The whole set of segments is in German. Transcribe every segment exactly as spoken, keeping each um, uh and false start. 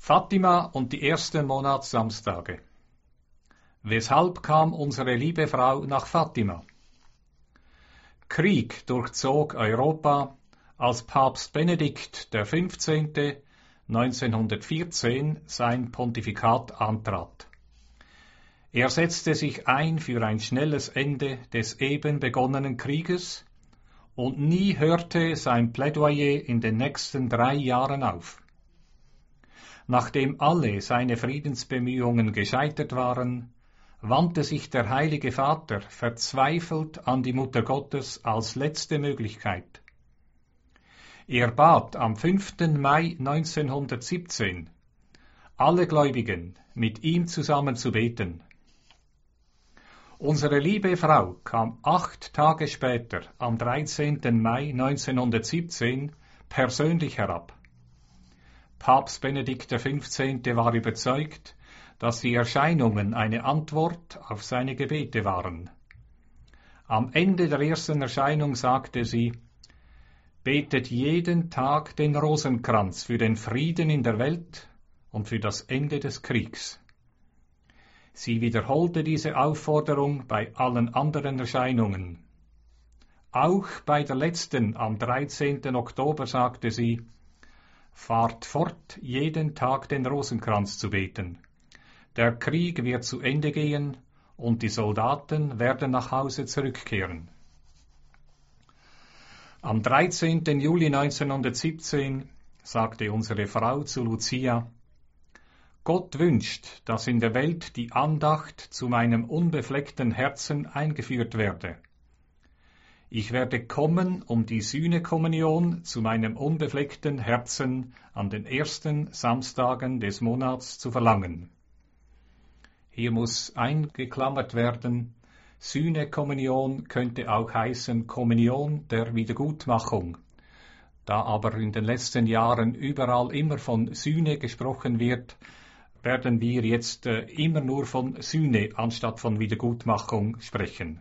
Fatima und die ersten Monatssamstage. Weshalb kam unsere liebe Frau nach Fatima? Krieg durchzog Europa, als Papst Benedikt der fünfzehnte. neunzehnhundertvierzehn sein Pontifikat antrat. Er setzte sich ein für ein schnelles Ende des eben begonnenen Krieges und nie hörte sein Plädoyer in den nächsten drei Jahren auf. Nachdem alle seine Friedensbemühungen gescheitert waren, wandte sich der Heilige Vater verzweifelt an die Mutter Gottes als letzte Möglichkeit. Er bat am fünften Mai neunzehnhundertsiebzehn alle Gläubigen, mit ihm zusammen zu beten. Unsere liebe Frau kam acht Tage später, am dreizehnten Mai neunzehnhundertsiebzehn, persönlich herab. Papst Benedikt der fünfzehnte war überzeugt, dass die Erscheinungen eine Antwort auf seine Gebete waren. Am Ende der ersten Erscheinung sagte sie: Betet jeden Tag den Rosenkranz für den Frieden in der Welt und für das Ende des Kriegs. Sie wiederholte diese Aufforderung bei allen anderen Erscheinungen. Auch bei der letzten, am dreizehnten Oktober, sagte sie: Fahrt fort, jeden Tag den Rosenkranz zu beten. Der Krieg wird zu Ende gehen und die Soldaten werden nach Hause zurückkehren. Am dreizehnten Juli neunzehnhundertsiebzehn sagte unsere Frau zu Lucia: Gott wünscht, dass in der Welt die Andacht zu meinem unbefleckten Herzen eingeführt werde. Ich werde kommen, um die Sühnekommunion zu meinem unbefleckten Herzen an den ersten Samstagen des Monats zu verlangen. Hier muss eingeklammert werden: Sühnekommunion könnte auch heißen Kommunion der Wiedergutmachung. Da aber in den letzten Jahren überall immer von Sühne gesprochen wird, werden wir jetzt äh, immer nur von Sühne anstatt von Wiedergutmachung sprechen.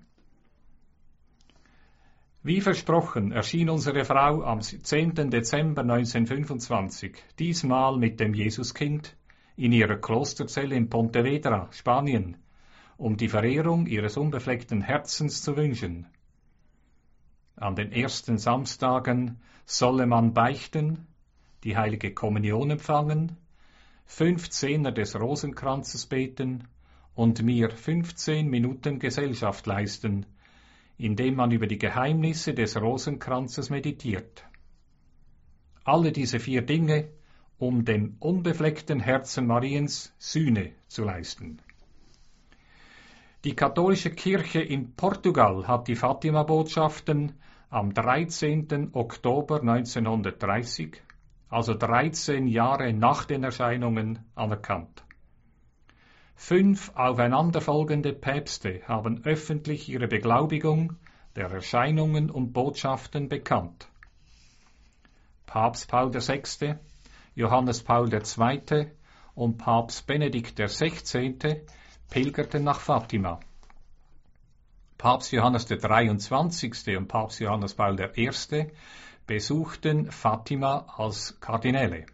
Wie versprochen erschien unsere Frau am zehnten Dezember neunzehnhundertfünfundzwanzig, diesmal mit dem Jesuskind, in ihrer Klosterzelle in Pontevedra, Spanien, um die Verehrung ihres unbefleckten Herzens zu wünschen. An den ersten Samstagen solle man beichten, die heilige Kommunion empfangen, fünf Zehner des Rosenkranzes beten und mir fünfzehn Minuten Gesellschaft leisten, indem man über die Geheimnisse des Rosenkranzes meditiert. Alle diese vier Dinge, um dem unbefleckten Herzen Mariens Sühne zu leisten. Die katholische Kirche in Portugal hat die Fatima-Botschaften am dreizehnten Oktober neunzehnhundertdreißig, also dreizehn Jahre nach den Erscheinungen, anerkannt. Fünf aufeinanderfolgende Päpste haben öffentlich ihre Beglaubigung der Erscheinungen und Botschaften bekannt. Papst Paul der Sechste, Johannes Paul der Zweite und Papst Benedikt der Sechzehnte pilgerten nach Fatima. Papst Johannes der Dreiundzwanzigste und Papst Johannes Paul der Erste besuchten Fatima als Kardinäle.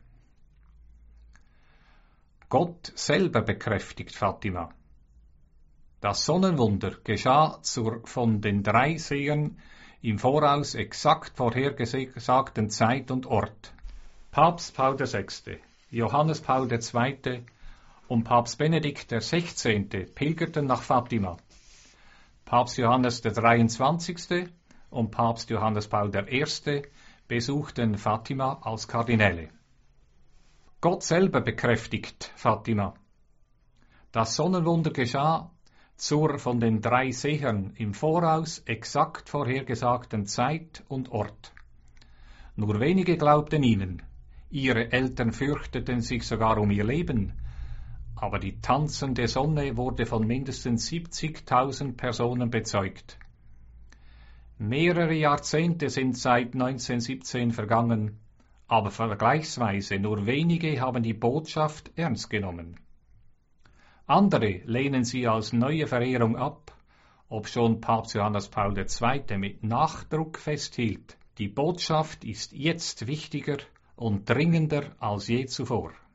Gott selber bekräftigt Fatima. Das Sonnenwunder geschah zur von den drei Sehern im Voraus exakt vorhergesagten Zeit und Ort. Papst Paul der Sechste, Johannes Paul der Zweite und Papst Benedikt der Sechzehnte pilgerten nach Fatima. Papst Johannes der Dreiundzwanzigste und Papst Johannes Paul der Erste besuchten Fatima als Kardinäle. Gott selber bekräftigt Fatima. Das Sonnenwunder geschah zur von den drei Sehern im Voraus exakt vorhergesagten Zeit und Ort. Nur wenige glaubten ihnen, ihre Eltern fürchteten sich sogar um ihr Leben, aber die tanzende Sonne wurde von mindestens siebzigtausend Personen bezeugt. Mehrere Jahrzehnte sind seit neunzehnhundertsiebzehn vergangen, aber vergleichsweise nur wenige haben die Botschaft ernst genommen. Andere lehnen sie als neue Verehrung ab, obschon Papst Johannes Paul der Zweite mit Nachdruck festhielt: Die Botschaft ist jetzt wichtiger und dringender als je zuvor.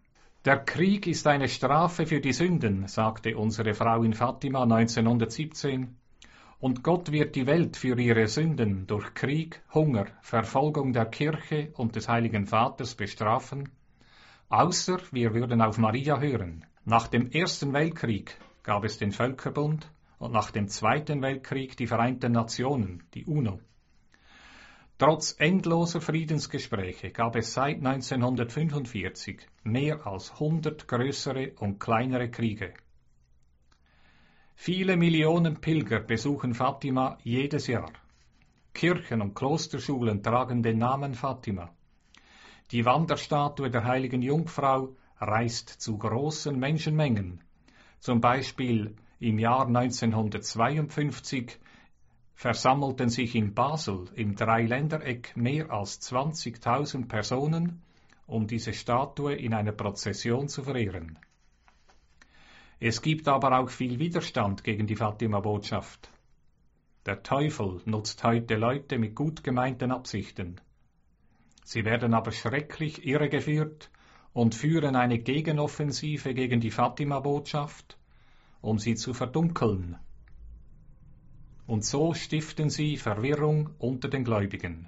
Der Krieg ist eine Strafe für die Sünden, sagte unsere Frau in Fatima neunzehnhundertsiebzehn, und Gott wird die Welt für ihre Sünden durch Krieg, Hunger, Verfolgung der Kirche und des Heiligen Vaters bestrafen, außer wir würden auf Maria hören. Nach dem Ersten Weltkrieg gab es den Völkerbund und nach dem Zweiten Weltkrieg die Vereinten Nationen, die UNO. Trotz endloser Friedensgespräche gab es seit neunzehnhundertfünfundvierzig mehr als hundert größere und kleinere Kriege. Viele Millionen Pilger besuchen Fatima jedes Jahr. Kirchen und Klosterschulen tragen den Namen Fatima. Die Wanderstatue der heiligen Jungfrau reist zu großen Menschenmengen. Zum Beispiel im Jahr neunzehnhundertzweiundfünfzig versammelten sich in Basel im Dreiländereck mehr als zwanzigtausend Personen, um diese Statue in einer Prozession zu verehren. Es gibt aber auch viel Widerstand gegen die Fatima-Botschaft. Der Teufel nutzt heute Leute mit gut gemeinten Absichten. Sie werden aber schrecklich irregeführt und führen eine Gegenoffensive gegen die Fatima-Botschaft, um sie zu verdunkeln. Und so stiften sie Verwirrung unter den Gläubigen.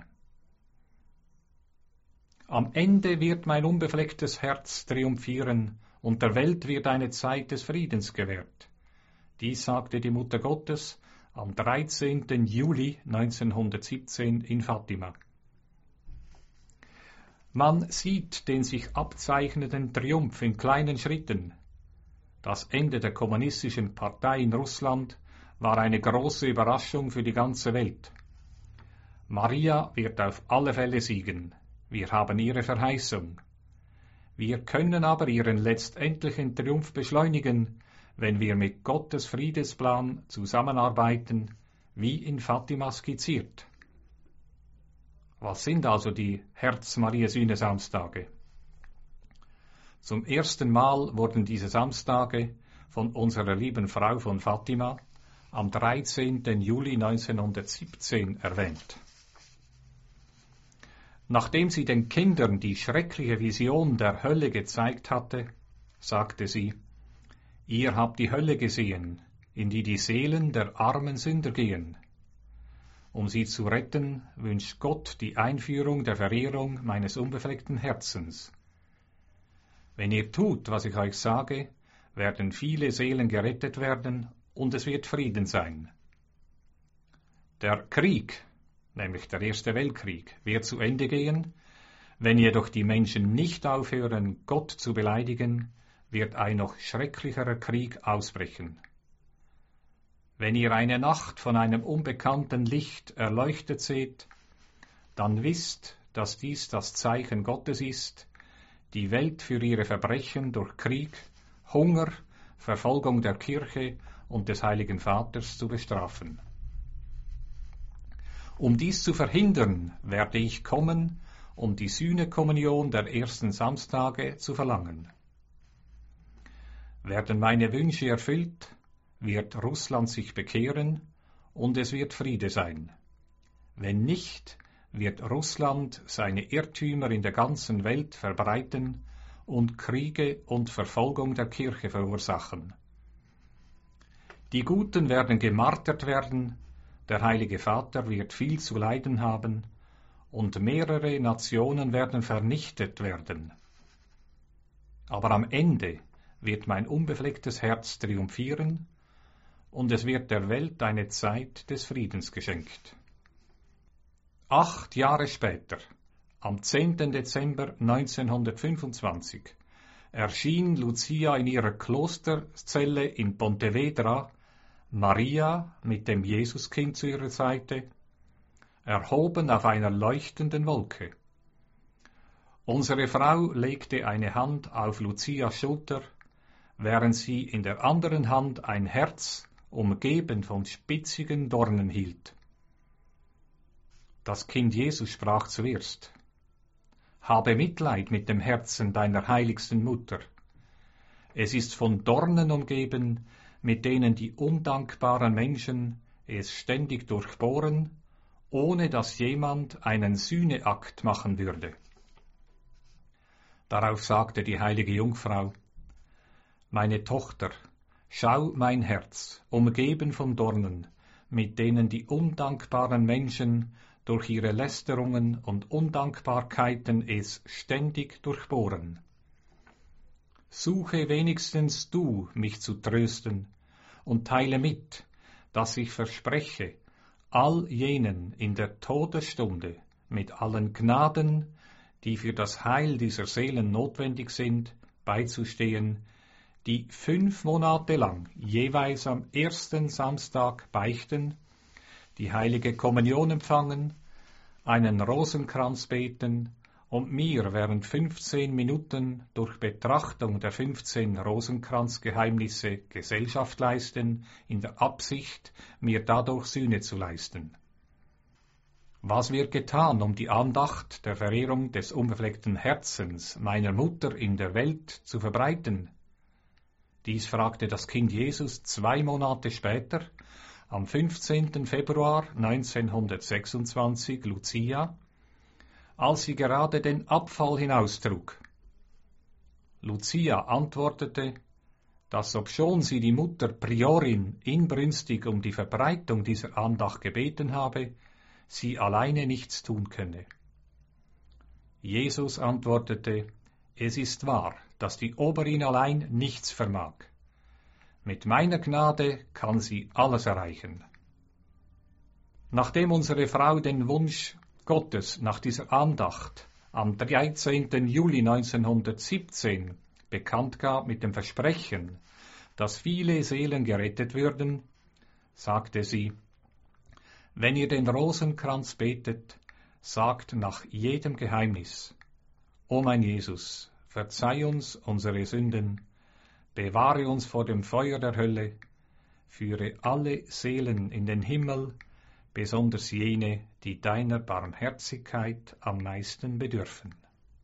Am Ende wird mein unbeflecktes Herz triumphieren und der Welt wird eine Zeit des Friedens gewährt. Dies sagte die Mutter Gottes am dreizehnten Juli neunzehnhundertsiebzehn in Fatima. Man sieht den sich abzeichnenden Triumph in kleinen Schritten. Das Ende der kommunistischen Partei in Russland war eine große Überraschung für die ganze Welt. Maria wird auf alle Fälle siegen. Wir haben ihre Verheißung. Wir können aber ihren letztendlichen Triumph beschleunigen, wenn wir mit Gottes Friedesplan zusammenarbeiten, wie in Fatima skizziert. Was sind also die Herz-Maria-Sühne-Samstage? Zum ersten Mal wurden diese Samstage von unserer lieben Frau von Fatima am dreizehnten Juli neunzehnhundertsiebzehn erwähnt. Nachdem sie den Kindern die schreckliche Vision der Hölle gezeigt hatte, sagte sie: Ihr habt die Hölle gesehen, in die die Seelen der armen Sünder gehen. Um sie zu retten, wünscht Gott die Einführung der Verehrung meines unbefleckten Herzens. Wenn ihr tut, was ich euch sage, werden viele Seelen gerettet werden und es wird Frieden sein. Der Krieg, nämlich der Erste Weltkrieg, wird zu Ende gehen. Wenn jedoch die Menschen nicht aufhören, Gott zu beleidigen, wird ein noch schrecklicherer Krieg ausbrechen. Wenn ihr eine Nacht von einem unbekannten Licht erleuchtet seht, dann wisst, dass dies das Zeichen Gottes ist, die Welt für ihre Verbrechen durch Krieg, Hunger, Verfolgung der Kirche und des Heiligen Vaters zu bestrafen. Um dies zu verhindern, werde ich kommen, um die Sühnekommunion der ersten Samstage zu verlangen. Werden meine Wünsche erfüllt, wird Russland sich bekehren und es wird Friede sein. Wenn nicht, wird Russland seine Irrtümer in der ganzen Welt verbreiten und Kriege und Verfolgung der Kirche verursachen. Die Guten werden gemartert werden, der Heilige Vater wird viel zu leiden haben und mehrere Nationen werden vernichtet werden. Aber am Ende wird mein unbeflecktes Herz triumphieren und es wird der Welt eine Zeit des Friedens geschenkt. Acht Jahre später, am zehnten Dezember neunzehnhundertfünfundzwanzig, erschien Lucia in ihrer Klosterzelle in Pontevedra, Maria mit dem Jesuskind zu ihrer Seite, erhoben auf einer leuchtenden Wolke. Unsere Frau legte eine Hand auf Lucias Schulter, während sie in der anderen Hand ein Herz, umgeben von spitzigen Dornen, hielt. Das Kind Jesus sprach zuerst: Habe Mitleid mit dem Herzen deiner heiligsten Mutter. Es ist von Dornen umgeben, mit denen die undankbaren Menschen es ständig durchbohren, ohne dass jemand einen Sühneakt machen würde. Darauf sagte die heilige Jungfrau: Meine Tochter, schau mein Herz, umgeben von Dornen, mit denen die undankbaren Menschen durch ihre Lästerungen und Undankbarkeiten es ständig durchbohren. Suche wenigstens du, mich zu trösten, und teile mit, dass ich verspreche, all jenen in der Todesstunde mit allen Gnaden, die für das Heil dieser Seelen notwendig sind, beizustehen, die fünf Monate lang jeweils am ersten Samstag beichten, die heilige Kommunion empfangen, einen Rosenkranz beten und mir während fünfzehn Minuten durch Betrachtung der fünfzehn Rosenkranzgeheimnisse Gesellschaft leisten, in der Absicht, mir dadurch Sühne zu leisten. Was wird getan, um die Andacht der Verehrung des unbefleckten Herzens meiner Mutter in der Welt zu verbreiten? Dies fragte das Kind Jesus zwei Monate später, am fünfzehnten Februar neunzehnhundertsechsundzwanzig, Lucia, als sie gerade den Abfall hinaustrug. Lucia antwortete, dass obschon sie die Mutter Priorin inbrünstig um die Verbreitung dieser Andacht gebeten habe, sie alleine nichts tun könne. Jesus antwortete, es ist wahr, dass die Oberin allein nichts vermag. Mit meiner Gnade kann sie alles erreichen. Nachdem unsere Frau den Wunsch Gottes nach dieser Andacht am dreizehnten Juli neunzehnhundertsiebzehn bekannt gab mit dem Versprechen, dass viele Seelen gerettet würden, sagte sie, wenn ihr den Rosenkranz betet, sagt nach jedem Geheimnis, O mein Jesus, verzeih uns unsere Sünden, bewahre uns vor dem Feuer der Hölle, führe alle Seelen in den Himmel, besonders jene, die deiner Barmherzigkeit am meisten bedürfen.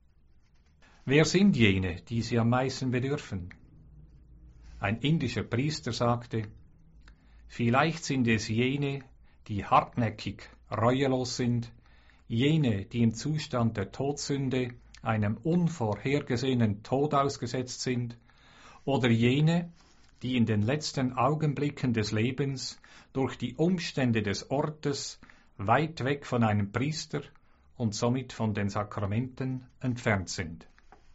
Wer sind jene, die sie am meisten bedürfen? Ein indischer Priester sagte, vielleicht sind es jene, die hartnäckig, reuelos sind, jene, die im Zustand der Todsünde einem unvorhergesehenen Tod ausgesetzt sind, oder jene, die in den letzten Augenblicken des Lebens durch die Umstände des Ortes weit weg von einem Priester und somit von den Sakramenten entfernt sind.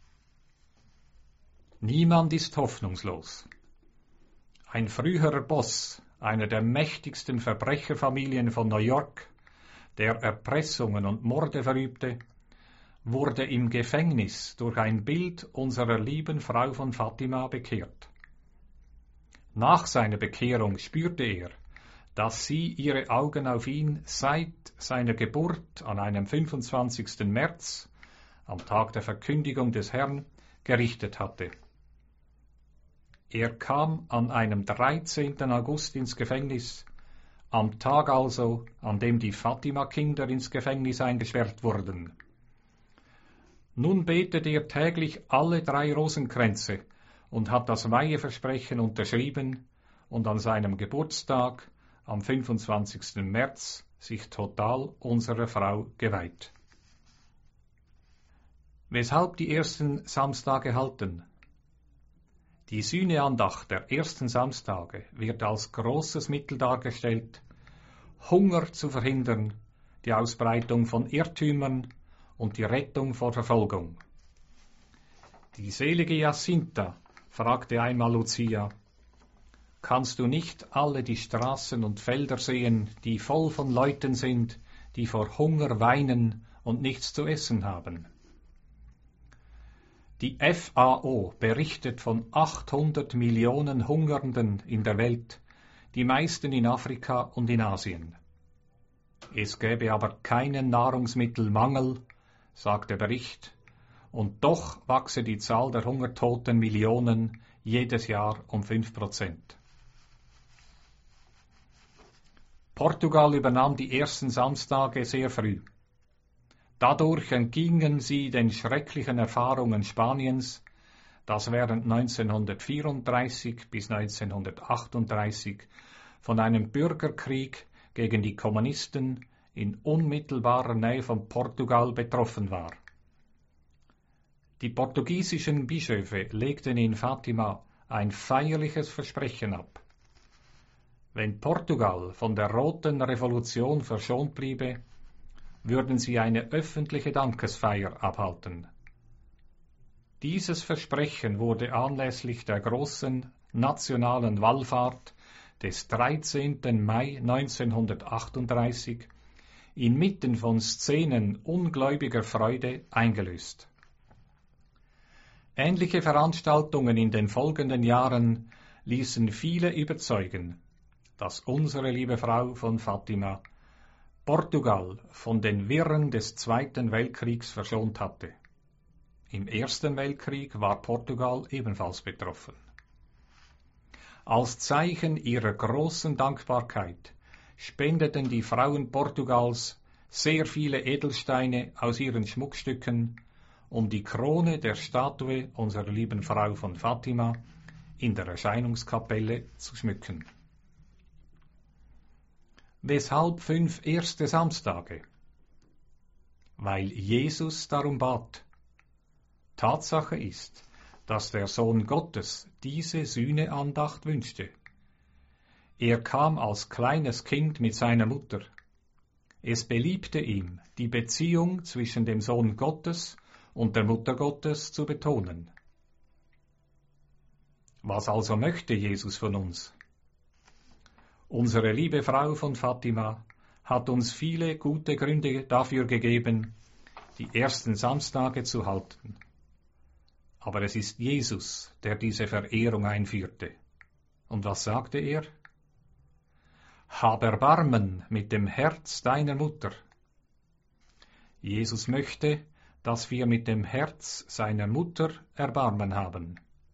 Niemand ist hoffnungslos. Ein früherer Boss einer der mächtigsten Verbrecherfamilien von New York, der Erpressungen und Morde verübte, wurde im Gefängnis durch ein Bild unserer lieben Frau von Fatima bekehrt. Nach seiner Bekehrung spürte er, dass sie ihre Augen auf ihn seit seiner Geburt an einem fünfundzwanzigsten März, am Tag der Verkündigung des Herrn, gerichtet hatte. Er kam an einem dreizehnten August ins Gefängnis, am Tag also, an dem die Fatima-Kinder ins Gefängnis eingesperrt wurden. Nun betet er täglich alle drei Rosenkränze und hat das Weiheversprechen unterschrieben und an seinem Geburtstag, am fünfundzwanzigsten März, sich total unserer Frau geweiht. Weshalb die ersten Samstage halten? Die Sühneandacht der ersten Samstage wird als großes Mittel dargestellt, Hunger zu verhindern, die Ausbreitung von Irrtümern und die Rettung vor Verfolgung. Die selige Jacinta fragte einmal Lucia, kannst du nicht alle die Straßen und Felder sehen, die voll von Leuten sind, die vor Hunger weinen und nichts zu essen haben? Die F A O berichtet von achthundert Millionen Hungernden in der Welt, die meisten in Afrika und in Asien. Es gäbe aber keinen Nahrungsmittelmangel, sagt der Bericht, und doch wachse die Zahl der hungertoten Millionen jedes Jahr um fünf Prozent. Portugal übernahm die ersten Samstage sehr früh. Dadurch entgingen sie den schrecklichen Erfahrungen Spaniens, das während neunzehnhundertvierunddreißig bis neunzehnhundertachtunddreißig von einem Bürgerkrieg gegen die Kommunisten in unmittelbarer Nähe von Portugal betroffen war. Die portugiesischen Bischöfe legten in Fatima ein feierliches Versprechen ab. Wenn Portugal von der Roten Revolution verschont bliebe, würden sie eine öffentliche Dankesfeier abhalten. Dieses Versprechen wurde anlässlich der großen nationalen Wallfahrt des dreizehnten Mai neunzehnhundertachtunddreißig inmitten von Szenen ungläubiger Freude eingelöst. Ähnliche Veranstaltungen in den folgenden Jahren ließen viele überzeugen, dass unsere liebe Frau von Fatima Portugal von den Wirren des Zweiten Weltkriegs verschont hatte. Im Ersten Weltkrieg war Portugal ebenfalls betroffen. Als Zeichen ihrer großen Dankbarkeit spendeten die Frauen Portugals sehr viele Edelsteine aus ihren Schmuckstücken, um die Krone der Statue unserer lieben Frau von Fatima in der Erscheinungskapelle zu schmücken. Weshalb fünf erste Samstage? Weil Jesus darum bat. Tatsache ist, dass der Sohn Gottes diese Sühneandacht wünschte. Er kam als kleines Kind mit seiner Mutter. Es beliebte ihm, die Beziehung zwischen dem Sohn Gottes und der Mutter Gottes zu betonen. Was also möchte Jesus von uns? Unsere liebe Frau von Fatima hat uns viele gute Gründe dafür gegeben, die ersten Samstage zu halten. Aber es ist Jesus, der diese Verehrung einführte. Und was sagte er? Hab Erbarmen mit dem Herz deiner Mutter. Jesus möchte, dass wir mit dem Herz seiner Mutter Erbarmen haben.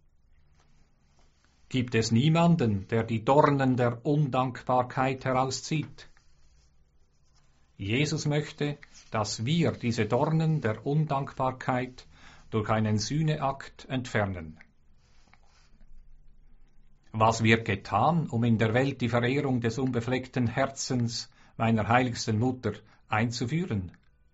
Gibt es niemanden, der die Dornen der Undankbarkeit herauszieht? Jesus möchte, dass wir diese Dornen der Undankbarkeit durch einen Sühneakt entfernen. Was wird getan, um in der Welt die Verehrung des unbefleckten Herzens meiner heiligsten Mutter einzuführen?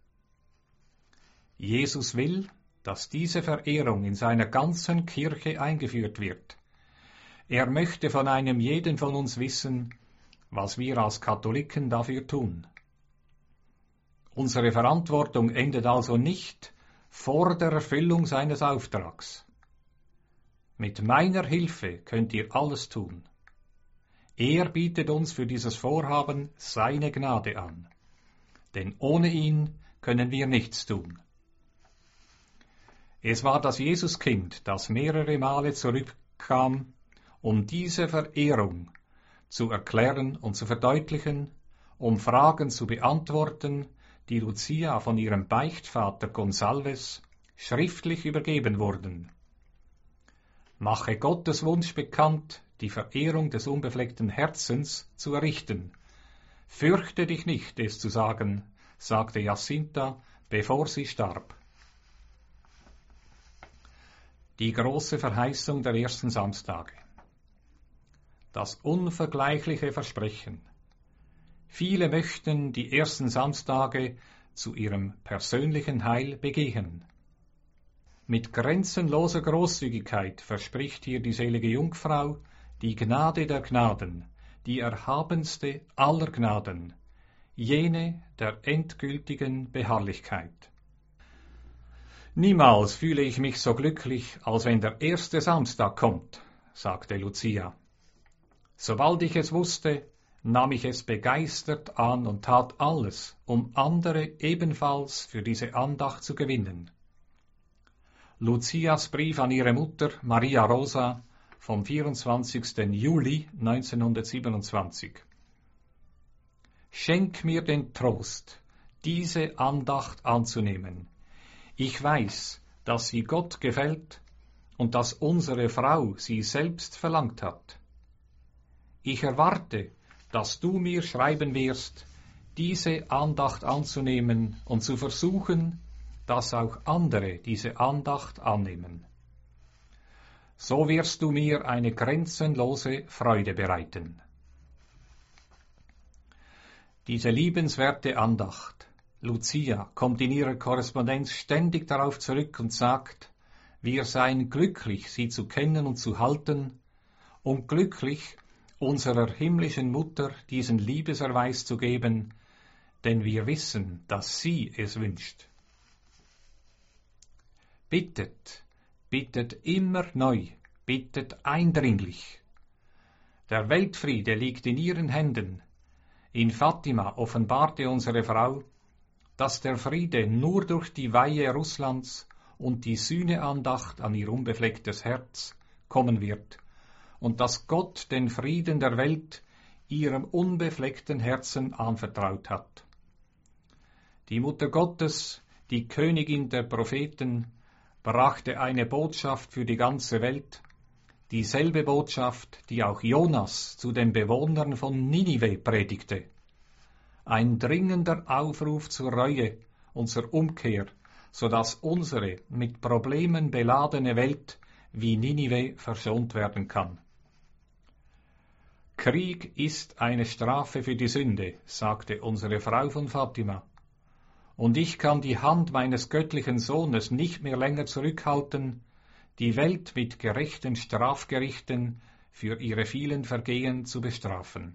Jesus will, dass diese Verehrung in seiner ganzen Kirche eingeführt wird. Er möchte von einem jeden von uns wissen, was wir als Katholiken dafür tun. Unsere Verantwortung endet also nicht vor der Erfüllung seines Auftrags. Mit meiner Hilfe könnt ihr alles tun. Er bietet uns für dieses Vorhaben seine Gnade an, denn ohne ihn können wir nichts tun. Es war das Jesuskind, das mehrere Male zurückkam, um diese Verehrung zu erklären und zu verdeutlichen, um Fragen zu beantworten, die Lucia von ihrem Beichtvater Gonsalves schriftlich übergeben wurden. Mache Gottes Wunsch bekannt, die Verehrung des unbefleckten Herzens zu errichten. Fürchte dich nicht, es zu sagen, sagte Jacinta, bevor sie starb. Die große Verheißung der ersten Samstage. Das unvergleichliche Versprechen. Viele möchten die ersten Samstage zu ihrem persönlichen Heil begehen. Mit grenzenloser Großzügigkeit verspricht hier die selige Jungfrau die Gnade der Gnaden, die erhabenste aller Gnaden, jene der endgültigen Beharrlichkeit. Niemals fühle ich mich so glücklich, als wenn der erste Samstag kommt, sagte Lucia. Sobald ich es wusste, nahm ich es begeistert an und tat alles, um andere ebenfalls für diese Andacht zu gewinnen. Lucias Brief an ihre Mutter Maria Rosa vom vierundzwanzigsten Juli neunzehnhundertsiebenundzwanzig. Schenk mir den Trost, diese Andacht anzunehmen. Ich weiß, dass sie Gott gefällt und dass unsere Frau sie selbst verlangt hat. Ich erwarte, dass du mir schreiben wirst, diese Andacht anzunehmen und zu versuchen, dass auch andere diese Andacht annehmen. So wirst du mir eine grenzenlose Freude bereiten. Diese liebenswerte Andacht, Lucia, kommt in ihrer Korrespondenz ständig darauf zurück und sagt, Wir seien glücklich, sie zu kennen und zu halten, und glücklich, unserer himmlischen Mutter diesen Liebeserweis zu geben, denn wir wissen, dass sie es wünscht. Bittet, bittet immer neu, bittet eindringlich. Der Weltfriede liegt in ihren Händen. In Fatima offenbarte unsere Frau, dass der Friede nur durch die Weihe Russlands und die Sühneandacht an ihr unbeflecktes Herz kommen wird und dass Gott den Frieden der Welt ihrem unbefleckten Herzen anvertraut hat. Die Mutter Gottes, die Königin der Propheten, brachte eine Botschaft für die ganze Welt, dieselbe Botschaft, die auch Jonas zu den Bewohnern von Ninive predigte. Ein dringender Aufruf zur Reue und zur Umkehr, so dass unsere mit Problemen beladene Welt wie Ninive verschont werden kann. Krieg ist eine Strafe für die Sünde, sagte unsere Frau von Fatima. Und ich kann die Hand meines göttlichen Sohnes nicht mehr länger zurückhalten, die Welt mit gerechten Strafgerichten für ihre vielen Vergehen zu bestrafen.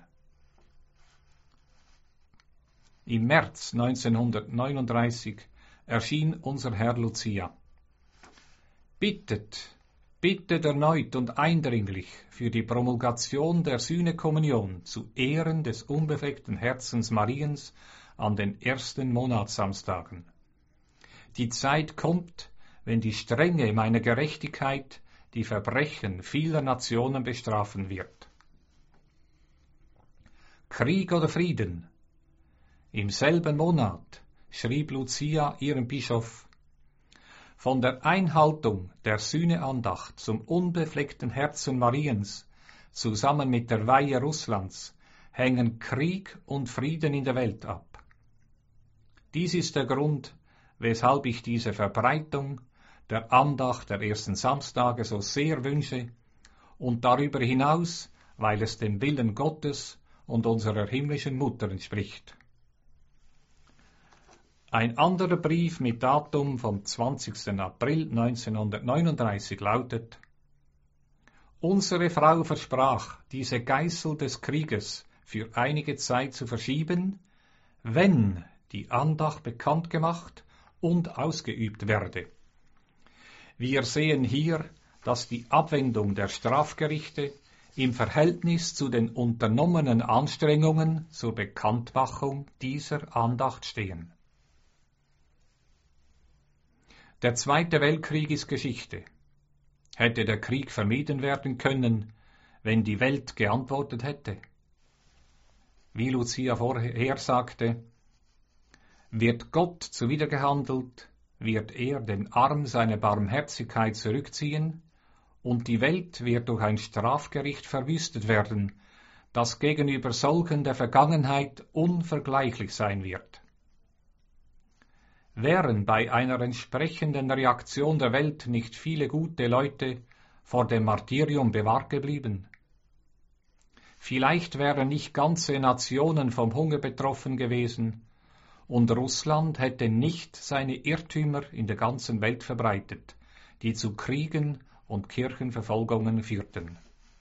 Im März neunzehnhundertneununddreißig erschien unser Herr Lucia. Bittet, bittet erneut und eindringlich für die Promulgation der Sühnekommunion zu Ehren des unbefleckten Herzens Mariens an den ersten Monatssamstagen. Die Zeit kommt, wenn die Strenge meiner Gerechtigkeit die Verbrechen vieler Nationen bestrafen wird. Krieg oder Frieden? Im selben Monat schrieb Lucia ihrem Bischof: Von der Einhaltung der Sühneandacht zum unbefleckten Herzen Mariens zusammen mit der Weihe Russlands hängen Krieg und Frieden in der Welt ab. Dies ist der Grund, weshalb ich diese Verbreitung der Andacht der ersten Samstage so sehr wünsche und darüber hinaus, weil es dem Willen Gottes und unserer himmlischen Mutter entspricht. Ein anderer Brief mit Datum vom zwanzigsten April neunzehnhundertneununddreißig lautet: Unsere Frau versprach, diese Geißel des Krieges für einige Zeit zu verschieben, wenn die Andacht bekannt gemacht und ausgeübt werde. Wir sehen hier, dass die Abwendung der Strafgerichte im Verhältnis zu den unternommenen Anstrengungen zur Bekanntmachung dieser Andacht stehen. Der Zweite Weltkrieg ist Geschichte. Hätte der Krieg vermieden werden können, wenn die Welt geantwortet hätte? Wie Lucia vorher sagte, wird Gott zuwidergehandelt, wird er den Arm seiner Barmherzigkeit zurückziehen und die Welt wird durch ein Strafgericht verwüstet werden, das gegenüber solchen der Vergangenheit unvergleichlich sein wird. Wären bei einer entsprechenden Reaktion der Welt nicht viele gute Leute vor dem Martyrium bewahrt geblieben? Vielleicht wären nicht ganze Nationen vom Hunger betroffen gewesen und Russland hätte nicht seine Irrtümer in der ganzen Welt verbreitet, die zu Kriegen und Kirchenverfolgungen führten.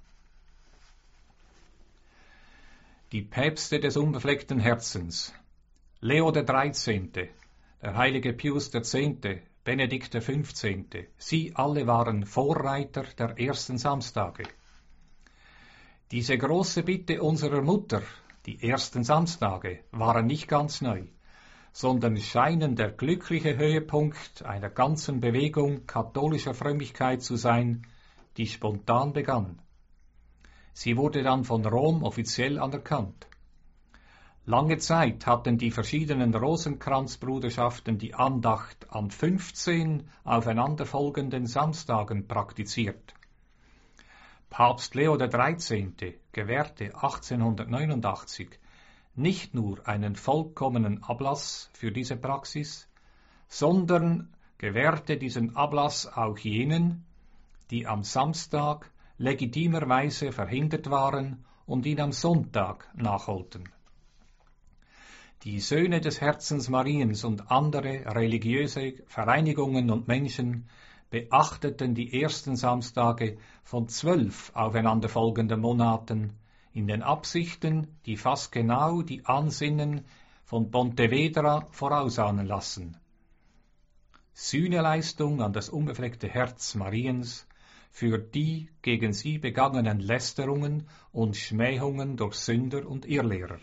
Die Päpste des unbefleckten Herzens, Leo der Dreizehnte, der heilige Pius der Zehnte, Benedikt der Fünfzehnte, sie alle waren Vorreiter der ersten Samstage. Diese große Bitte unserer Mutter, die ersten Samstage, waren nicht ganz neu, sondern scheinen der glückliche Höhepunkt einer ganzen Bewegung katholischer Frömmigkeit zu sein, die spontan begann. Sie wurde dann von Rom offiziell anerkannt. Lange Zeit hatten die verschiedenen Rosenkranzbruderschaften die Andacht an fünfzehn aufeinanderfolgenden Samstagen praktiziert. Papst Leo der Dreizehnte gewährte achtzehnhundertneunundachtzig nicht nur einen vollkommenen Ablass für diese Praxis, sondern gewährte diesen Ablass auch jenen, die am Samstag legitimerweise verhindert waren und ihn am Sonntag nachholten. Die Söhne des Herzens Mariens und andere religiöse Vereinigungen und Menschen beachteten die ersten Samstage von zwölf aufeinanderfolgenden Monaten in den Absichten, die fast genau die Ansinnen von Pontevedra vorausahnen lassen. Sühneleistung an das unbefleckte Herz Mariens für die gegen sie begangenen Lästerungen und Schmähungen durch Sünder und Irrlehrer.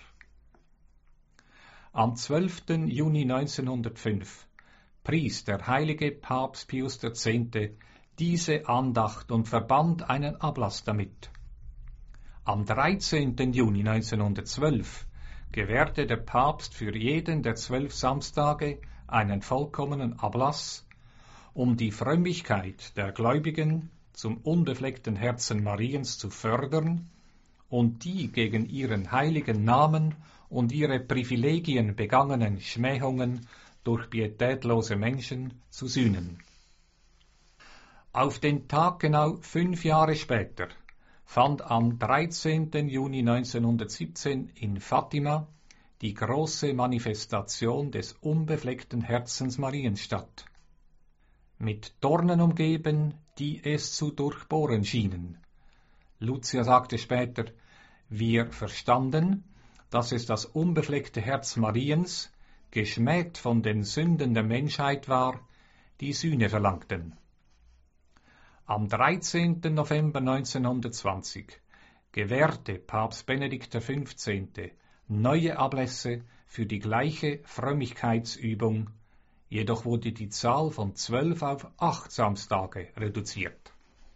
Am zwölften Juni neunzehnhundertfünf pries der heilige Papst Pius der Zehnte diese Andacht und verband einen Ablass damit. Am dreizehnten Juni neunzehnhundertzwölf gewährte der Papst für jeden der zwölf Samstage einen vollkommenen Ablass, um die Frömmigkeit der Gläubigen zum unbefleckten Herzen Mariens zu fördern und die gegen ihren heiligen Namen und ihre Privilegien begangenen Schmähungen durch pietätlose Menschen zu sühnen. Auf den Tag genau fünf Jahre später fand am dreizehnten Juni neunzehnhundertsiebzehn in Fatima die große Manifestation des unbefleckten Herzens Mariens statt. Mit Dornen umgeben, die es zu durchbohren schienen. Lucia sagte später, wir verstanden, dass es das unbefleckte Herz Mariens, geschmäht von den Sünden der Menschheit war, die Sühne verlangten. Am dreizehnten November neunzehnhundertzwanzig gewährte Papst Benedikt der Fünfzehnte neue Ablässe für die gleiche Frömmigkeitsübung, jedoch wurde die Zahl von zwölf auf acht Samstage reduziert.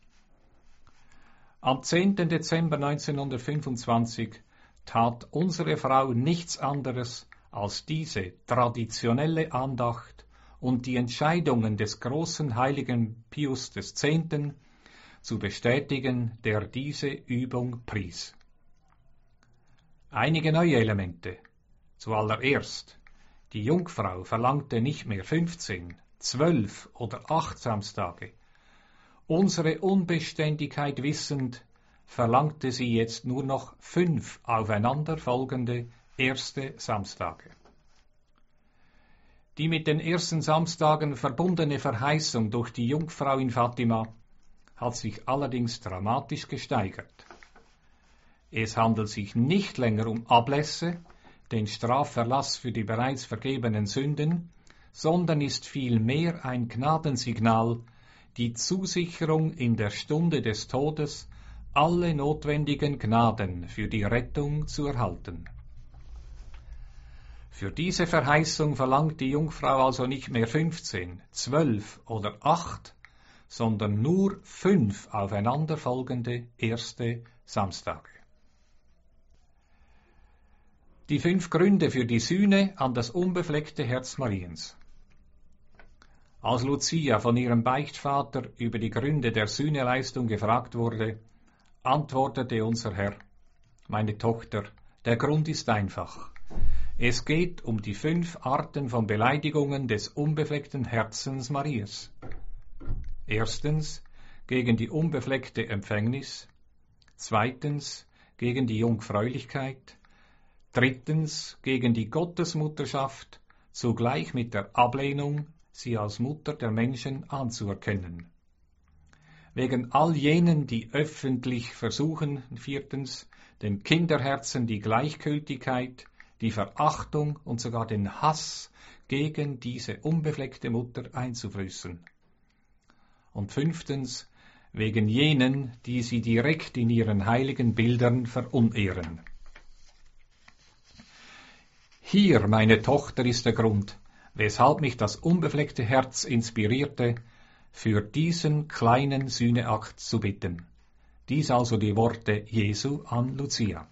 Am zehnten Dezember neunzehnhundertfünfundzwanzig tat unsere Frau nichts anderes als diese traditionelle Andacht und die Entscheidungen des großen heiligen Pius des Zehnten zu bestätigen, der diese Übung pries. Einige neue Elemente. Zuallererst, die Jungfrau verlangte nicht mehr fünfzehn, zwölf oder acht Samstage. Unsere Unbeständigkeit wissend, verlangte sie jetzt nur noch fünf aufeinanderfolgende erste Samstage. Die mit den ersten Samstagen verbundene Verheißung durch die Jungfrau in Fatima hat sich allerdings dramatisch gesteigert. Es handelt sich nicht länger um Ablässe, den Strafverlass für die bereits vergebenen Sünden, sondern ist vielmehr ein Gnadensignal, die Zusicherung in der Stunde des Todes alle notwendigen Gnaden für die Rettung zu erhalten. Für diese Verheißung verlangt die Jungfrau also nicht mehr fünfzehn, zwölf oder acht, sondern nur fünf aufeinanderfolgende erste Samstage. Die fünf Gründe für die Sühne an das unbefleckte Herz Mariens. Als Lucia von ihrem Beichtvater über die Gründe der Sühneleistung gefragt wurde, antwortete unser Herr, meine Tochter, der Grund ist einfach. Es geht um die fünf Arten von Beleidigungen des unbefleckten Herzens Marias. Erstens gegen die unbefleckte Empfängnis, zweitens gegen die Jungfräulichkeit, drittens gegen die Gottesmutterschaft, zugleich mit der Ablehnung, sie als Mutter der Menschen anzuerkennen. Wegen all jenen, die öffentlich versuchen, viertens, den Kinderherzen die Gleichgültigkeit, die Verachtung und sogar den Hass gegen diese unbefleckte Mutter einzuflößen. Und fünftens, wegen jenen, die sie direkt in ihren heiligen Bildern verunehren. Hier, meine Tochter, ist der Grund, weshalb mich das unbefleckte Herz inspirierte, für diesen kleinen Sühneakt zu bitten. Dies also die Worte Jesu an Lucia.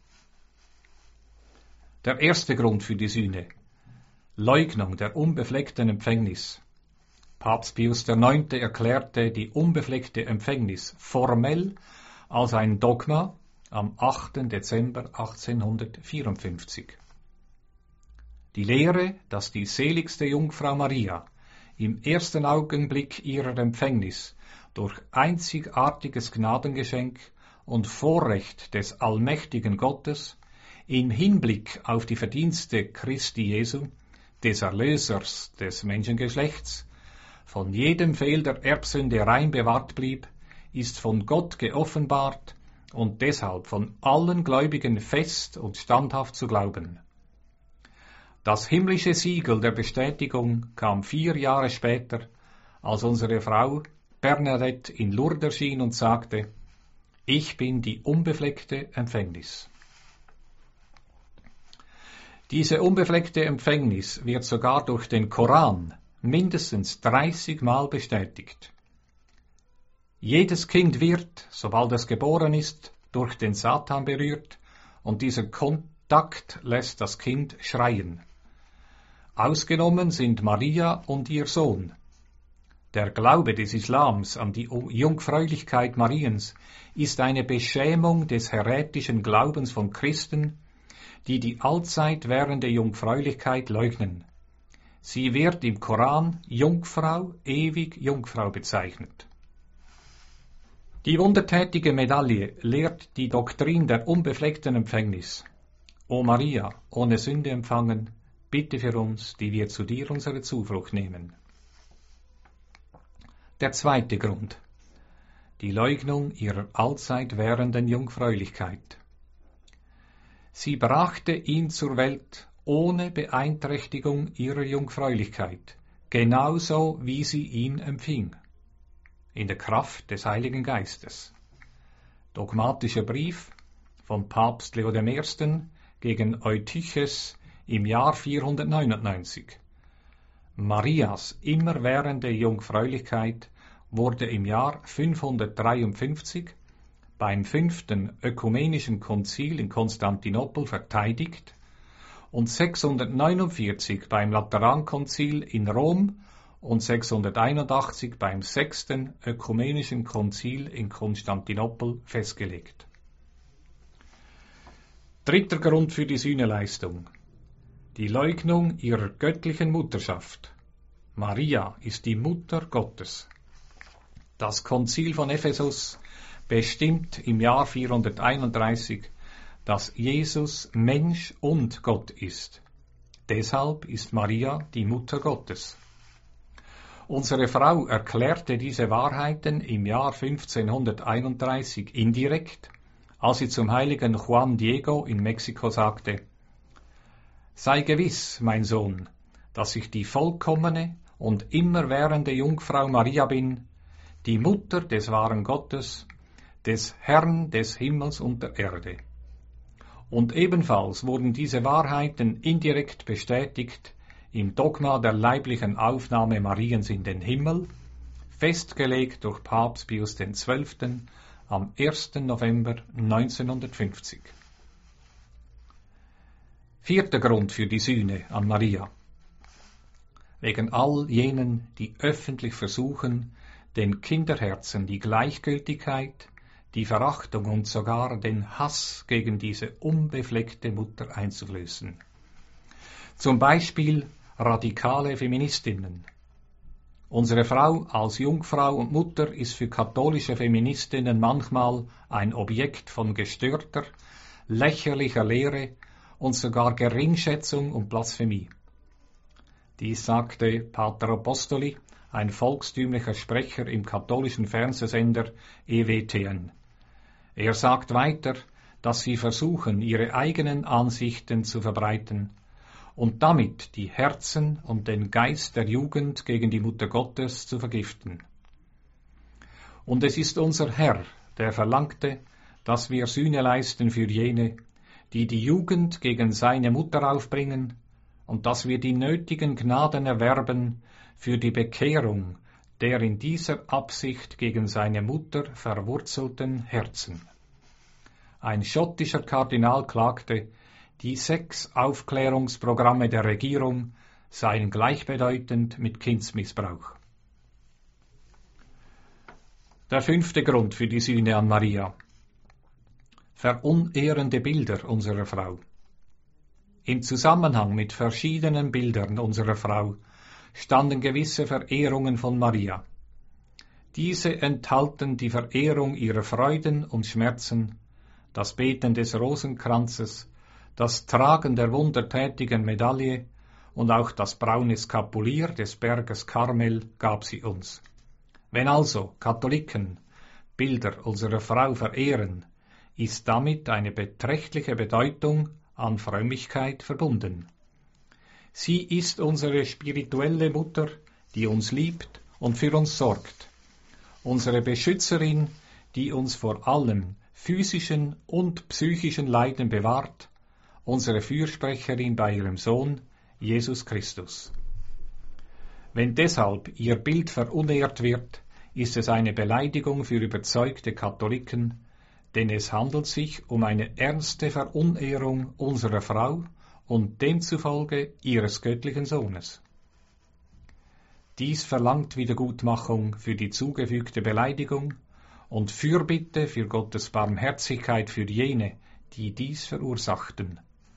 Der erste Grund für die Sühne: Leugnung der unbefleckten Empfängnis. Papst Pius der Neunte erklärte die unbefleckte Empfängnis formell als ein Dogma am achten Dezember achtzehnhundertvierundfünfzig. Die Lehre, dass die seligste Jungfrau Maria im ersten Augenblick ihrer Empfängnis durch einzigartiges Gnadengeschenk und Vorrecht des allmächtigen Gottes im Hinblick auf die Verdienste Christi Jesu, des Erlösers des Menschengeschlechts, von jedem Fehl der Erbsünde rein bewahrt blieb, ist von Gott geoffenbart und deshalb von allen Gläubigen fest und standhaft zu glauben. Das himmlische Siegel der Bestätigung kam vier Jahre später, als unsere Frau Bernadette in Lourdes erschien und sagte: Ich bin die unbefleckte Empfängnis. Diese unbefleckte Empfängnis wird sogar durch den Koran mindestens dreißig Mal bestätigt. Jedes Kind wird, sobald es geboren ist, durch den Satan berührt, und dieser Kontakt lässt das Kind schreien. Ausgenommen sind Maria und ihr Sohn. Der Glaube des Islams an die Jungfräulichkeit Mariens ist eine Beschämung des häretischen Glaubens von Christen, die die allzeit währende Jungfräulichkeit leugnen. Sie wird im Koran Jungfrau, ewig Jungfrau bezeichnet. Die wundertätige Medaille lehrt die Doktrin der unbefleckten Empfängnis. O Maria, ohne Sünde empfangen, bitte für uns, die wir zu dir unsere Zuflucht nehmen. Der zweite Grund: die Leugnung ihrer allzeit währenden Jungfräulichkeit. Sie brachte ihn zur Welt ohne Beeinträchtigung ihrer Jungfräulichkeit, genauso wie sie ihn empfing, in der Kraft des Heiligen Geistes. Dogmatischer Brief von Papst Leo der Erste gegen Eutyches im Jahr vierhundertneunundneunzig. Marias immerwährende Jungfräulichkeit wurde im Jahr fünfhundertdreiundfünfzig beim fünften Ökumenischen Konzil in Konstantinopel verteidigt und sechshundertneunundvierzig beim Laterankonzil in Rom und sechshunderteinundachtzig beim sechsten Ökumenischen Konzil in Konstantinopel festgelegt. Dritter Grund für die Sühneleistung: die Leugnung ihrer göttlichen Mutterschaft. Maria ist die Mutter Gottes. Das Konzil von Ephesus bestimmt im Jahr vierhunderteinunddreißig, dass Jesus Mensch und Gott ist. Deshalb ist Maria die Mutter Gottes. Unsere Frau erklärte diese Wahrheiten im Jahr fünfzehnhunderteinunddreißig indirekt, als sie zum heiligen Juan Diego in Mexiko sagte: Sei gewiss, mein Sohn, dass ich die vollkommene und immerwährende Jungfrau Maria bin, die Mutter des wahren Gottes, des Herrn des Himmels und der Erde. Und ebenfalls wurden diese Wahrheiten indirekt bestätigt im Dogma der leiblichen Aufnahme Mariens in den Himmel, festgelegt durch Papst Pius der Zwölfte am ersten November neunzehnhundertfünfzig. Vierter Grund für die Sühne an Maria: wegen all jenen, die öffentlich versuchen, den Kinderherzen die Gleichgültigkeit, die Verachtung und sogar den Hass gegen diese unbefleckte Mutter einzuflößen. Zum Beispiel radikale Feministinnen. Unsere Frau als Jungfrau und Mutter ist für katholische Feministinnen manchmal ein Objekt von gestörter, lächerlicher Lehre und sogar Geringschätzung und Blasphemie. Dies sagte Pater Apostoli, ein volkstümlicher Sprecher im katholischen Fernsehsender E W T N. Er sagt weiter, dass sie versuchen, ihre eigenen Ansichten zu verbreiten und damit die Herzen und den Geist der Jugend gegen die Mutter Gottes zu vergiften. Und es ist unser Herr, der verlangte, dass wir Sühne leisten für jene, die die Jugend gegen seine Mutter aufbringen, und dass wir die nötigen Gnaden erwerben für die Bekehrung der in dieser Absicht gegen seine Mutter verwurzelten Herzen. Ein schottischer Kardinal klagte, die sechs Aufklärungsprogramme der Regierung seien gleichbedeutend mit Kindsmissbrauch. Der fünfte Grund für die Sühne an Maria: verunehrende Bilder unserer Frau. Im Zusammenhang mit verschiedenen Bildern unserer Frau standen gewisse Verehrungen von Maria. Diese enthalten die Verehrung ihrer Freuden und Schmerzen, das Beten des Rosenkranzes, das Tragen der wundertätigen Medaille und auch das braune Skapulier des Berges Karmel gab sie uns. Wenn also Katholiken Bilder unserer Frau verehren, ist damit eine beträchtliche Bedeutung an Frömmigkeit verbunden. Sie ist unsere spirituelle Mutter, die uns liebt und für uns sorgt, unsere Beschützerin, die uns vor allem physischen und psychischen Leiden bewahrt, unsere Fürsprecherin bei ihrem Sohn, Jesus Christus. Wenn deshalb ihr Bild verunehrt wird, ist es eine Beleidigung für überzeugte Katholiken, denn es handelt sich um eine ernste Verunehrung unserer Frau und demzufolge ihres göttlichen Sohnes. Dies verlangt Wiedergutmachung für die zugefügte Beleidigung und Fürbitte für Gottes Barmherzigkeit für jene, die dies verursachten.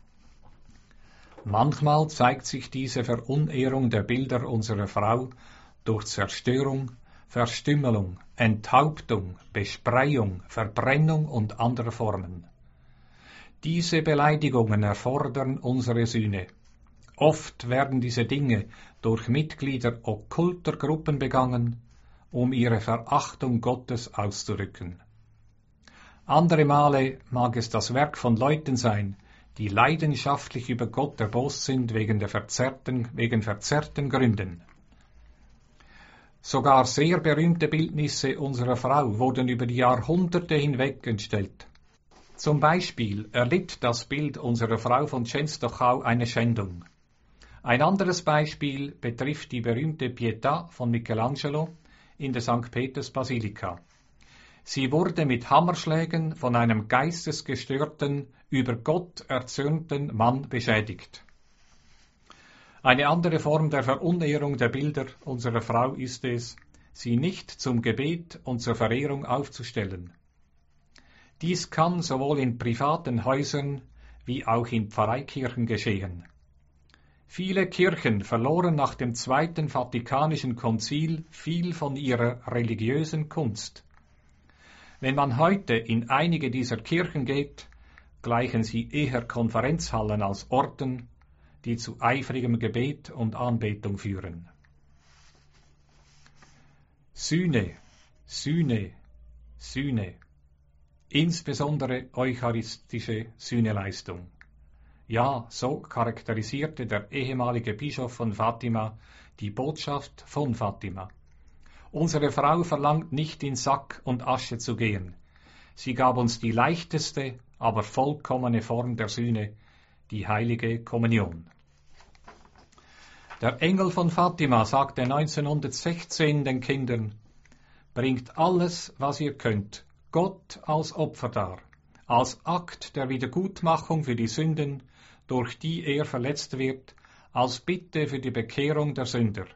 Manchmal zeigt sich diese Verunehrung der Bilder unserer Frau durch Zerstörung, Verstümmelung, Enthauptung, Bespreiung, Verbrennung und andere Formen. Diese Beleidigungen erfordern unsere Sühne. Oft werden diese Dinge durch Mitglieder okkulter Gruppen begangen, um ihre Verachtung Gottes auszudrücken. Andere Male mag es das Werk von Leuten sein, die leidenschaftlich über Gott erbost sind wegen, der verzerrten, wegen verzerrten Gründen. Sogar sehr berühmte Bildnisse unserer Frau wurden über die Jahrhunderte hinweg entstellt. Zum Beispiel erlitt das Bild unserer Frau von Częstochow eine Schändung. Ein anderes Beispiel betrifft die berühmte Pietà von Michelangelo in der Sankt Peters Basilika. Sie wurde mit Hammerschlägen von einem geistesgestörten, über Gott erzürnten Mann beschädigt. Eine andere Form der Verunehrung der Bilder unserer Frau ist es, sie nicht zum Gebet und zur Verehrung aufzustellen. Dies kann sowohl in privaten Häusern wie auch in Pfarreikirchen geschehen. Viele Kirchen verloren nach dem Zweiten Vatikanischen Konzil viel von ihrer religiösen Kunst. Wenn man heute in einige dieser Kirchen geht, gleichen sie eher Konferenzhallen als Orten, die zu eifrigem Gebet und Anbetung führen. Sühne, Sühne, Sühne, insbesondere eucharistische Sühneleistung. Ja, so charakterisierte der ehemalige Bischof von Fatima die Botschaft von Fatima. Unsere Frau verlangt nicht in Sack und Asche zu gehen. Sie gab uns die leichteste, aber vollkommene Form der Sühne, die heilige Kommunion. Der Engel von Fatima sagte neunzehnhundertsechzehn den Kindern: Bringt alles, was ihr könnt, Gott als Opfer dar, als Akt der Wiedergutmachung für die Sünden, durch die er verletzt wird, als Bitte für die Bekehrung der Sünder.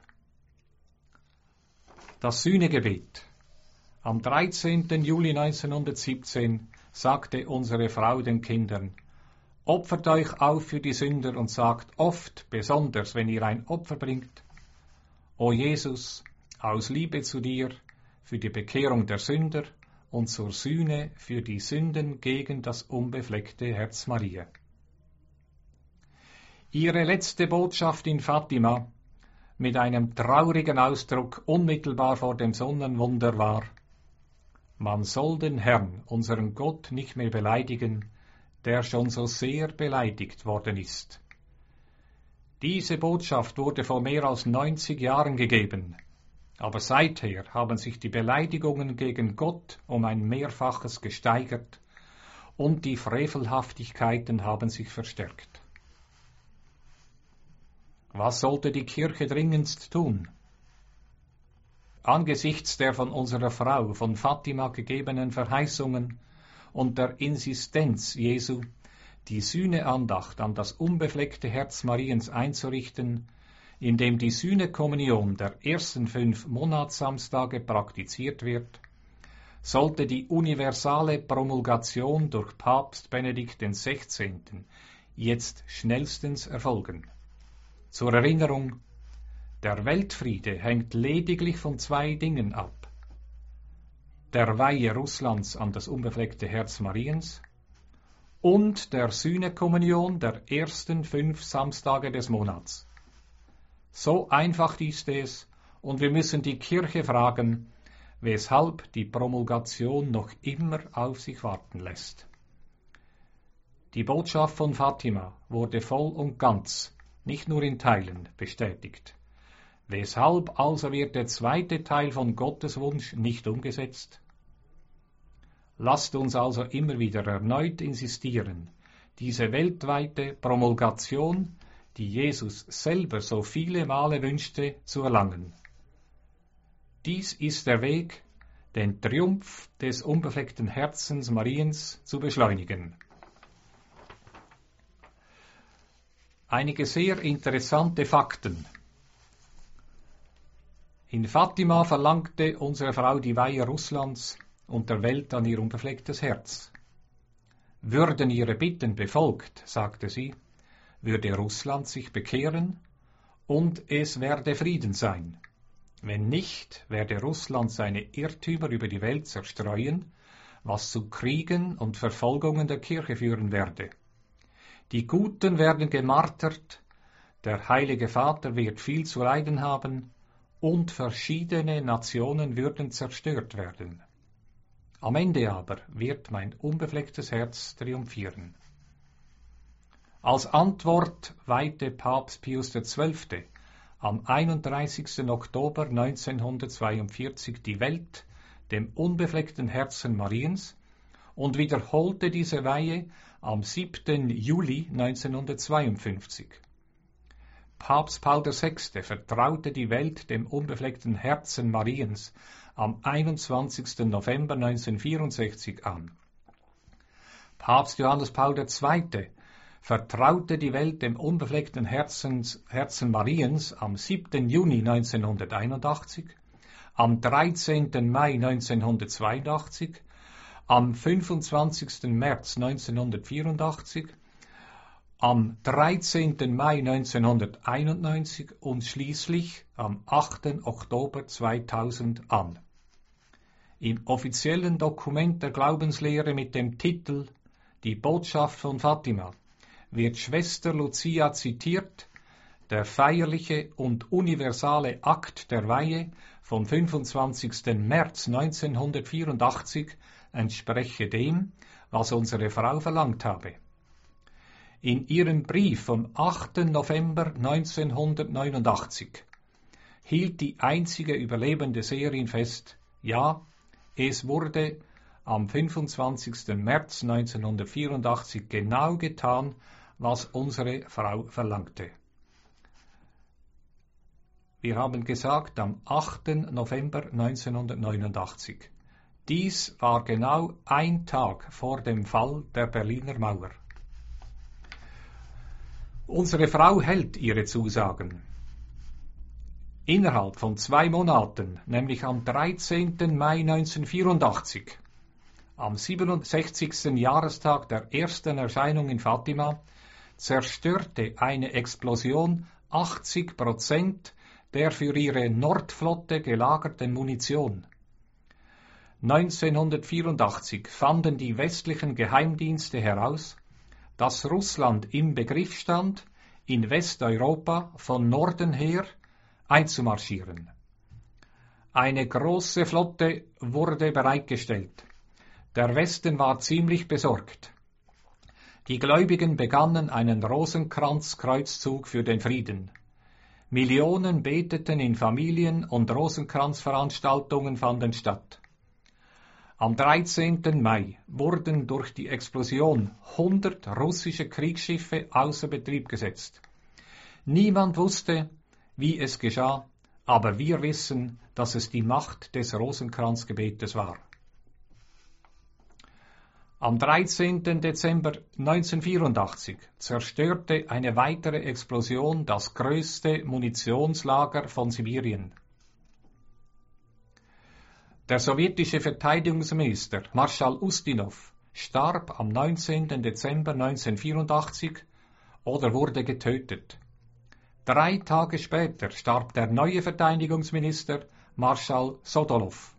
Das Sühnegebet. Am dreizehnten Juli neunzehnhundertsiebzehn sagte unsere Frau den Kindern: Opfert euch auf für die Sünder und sagt oft, besonders wenn ihr ein Opfer bringt: O Jesus, aus Liebe zu dir, für die Bekehrung der Sünder und zur Sühne für die Sünden gegen das unbefleckte Herz Maria. Ihre letzte Botschaft in Fatima, mit einem traurigen Ausdruck unmittelbar vor dem Sonnenwunder, war: Man soll den Herrn, unseren Gott, nicht mehr beleidigen, der schon so sehr beleidigt worden ist. Diese Botschaft wurde vor mehr als neunzig Jahren gegeben, aber seither haben sich die Beleidigungen gegen Gott um ein Mehrfaches gesteigert und die Frevelhaftigkeiten haben sich verstärkt. Was sollte die Kirche dringendst tun? Angesichts der von unserer Frau von Fatima gegebenen Verheißungen und der Insistenz Jesu, die Sühneandacht an das unbefleckte Herz Mariens einzurichten, indem die Sühnekommunion der ersten fünf Monatssamstage praktiziert wird, sollte die universale Promulgation durch Papst Benedikt den Sechzehnten jetzt schnellstens erfolgen. Zur Erinnerung: Der Weltfriede hängt lediglich von zwei Dingen ab: der Weihe Russlands an das unbefleckte Herz Mariens und der Sühnekommunion der ersten fünf Samstage des Monats. So einfach ist es, und wir müssen die Kirche fragen, weshalb die Promulgation noch immer auf sich warten lässt. Die Botschaft von Fatima wurde voll und ganz, nicht nur in Teilen, bestätigt. Weshalb also wird der zweite Teil von Gottes Wunsch nicht umgesetzt? Lasst uns also immer wieder erneut insistieren, diese weltweite Promulgation, die Jesus selber so viele Male wünschte, zu erlangen. Dies ist der Weg, den Triumph des unbefleckten Herzens Mariens zu beschleunigen. Einige sehr interessante Fakten. In Fatima verlangte unsere Frau die Weihe Russlands und der Welt an ihr unbeflecktes Herz. Würden ihre Bitten befolgt, sagte sie, würde Russland sich bekehren und es werde Frieden sein. Wenn nicht, werde Russland seine Irrtümer über die Welt zerstreuen, was zu Kriegen und Verfolgungen der Kirche führen werde. Die Guten werden gemartert, der Heilige Vater wird viel zu leiden haben und verschiedene Nationen würden zerstört werden. Am Ende aber wird mein unbeflecktes Herz triumphieren. Als Antwort weihte Papst Pius der Zwölfte am einunddreißigsten Oktober neunzehnhundertzweiundvierzig die Welt dem unbefleckten Herzen Mariens und wiederholte diese Weihe am siebten Juli neunzehnhundertzweiundfünfzig. Papst Paul der Sechste vertraute die Welt dem unbefleckten Herzen Mariens am einundzwanzigsten November neunzehnhundertvierundsechzig an. Papst Johannes Paul der Zweite vertraute die Welt dem unbefleckten Herzens, Herzen Mariens am siebten Juni neunzehnhunderteinundachtzig, am dreizehnten Mai neunzehnhundertzweiundachtzig, am fünfundzwanzigsten März neunzehnhundertvierundachtzig, am dreizehnten Mai neunzehnhunderteinundneunzig und schließlich am achten Oktober zweitausend an. Im offiziellen Dokument der Glaubenslehre mit dem Titel Die Botschaft von Fatima wird Schwester Lucia zitiert, der feierliche und universale Akt der Weihe vom fünfundzwanzigsten März neunzehnhundertvierundachtzig entspreche dem, was unsere Frau verlangt habe. In ihrem Brief vom achten November neunzehnhundertneunundachtzig hielt die einzige überlebende Seherin fest, ja, es wurde am fünfundzwanzigsten März neunzehnhundertvierundachtzig genau getan, was unsere Frau verlangte. Wir haben gesagt, am achten November neunzehnhundertneunundachtzig. Dies war genau ein Tag vor dem Fall der Berliner Mauer. Unsere Frau hält ihre Zusagen. Innerhalb von zwei Monaten, nämlich am dreizehnten Mai neunzehnhundertvierundachtzig, am siebenundsechzigsten Jahrestag der ersten Erscheinung in Fatima, zerstörte eine Explosion achtzig Prozent der für ihre Nordflotte gelagerten Munition. neunzehnhundertvierundachtzig fanden die westlichen Geheimdienste heraus, dass Russland im Begriff stand, in Westeuropa von Norden her einzumarschieren. Eine große Flotte wurde bereitgestellt. Der Westen war ziemlich besorgt. Die Gläubigen begannen einen Rosenkranzkreuzzug für den Frieden. Millionen beteten in Familien und Rosenkranzveranstaltungen fanden statt. Am dreizehnten Mai wurden durch die Explosion hundert russische Kriegsschiffe außer Betrieb gesetzt. Niemand wusste, wie es geschah, aber wir wissen, dass es die Macht des Rosenkranzgebetes war. Am dreizehnten Dezember neunzehnhundertvierundachtzig zerstörte eine weitere Explosion das größte Munitionslager von Sibirien. Der sowjetische Verteidigungsminister Marschall Ustinow starb am neunzehnten Dezember neunzehnhundertvierundachtzig oder wurde getötet. Drei Tage später starb der neue Verteidigungsminister Marschall Sodolow.